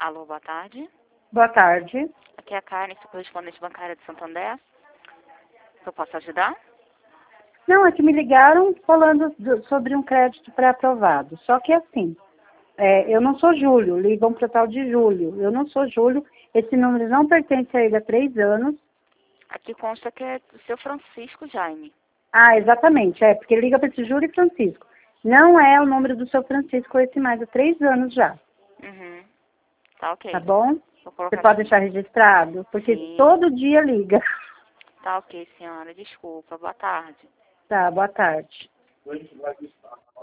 Alô, boa tarde. Boa tarde. Aqui é a Karen, sou correspondente bancária de Santander. Eu posso ajudar? Não, é que me ligaram falando sobre um crédito pré-aprovado. Só que assim, eu não sou Júlio, ligam para o tal de Júlio. Eu não sou Júlio, esse número não pertence a ele há 3 anos. Aqui consta que é do seu Francisco Jaime. Ah, exatamente, porque liga para esse Júlio e Francisco. Não é o número do seu Francisco esse mais há 3 anos já, Uhum. Tá ok. tá bom? Vou Você colocar pode aqui. deixar registrado? Porque Sim. todo dia liga. Tá ok, senhora. Desculpa. Boa tarde. Tá, boa tarde.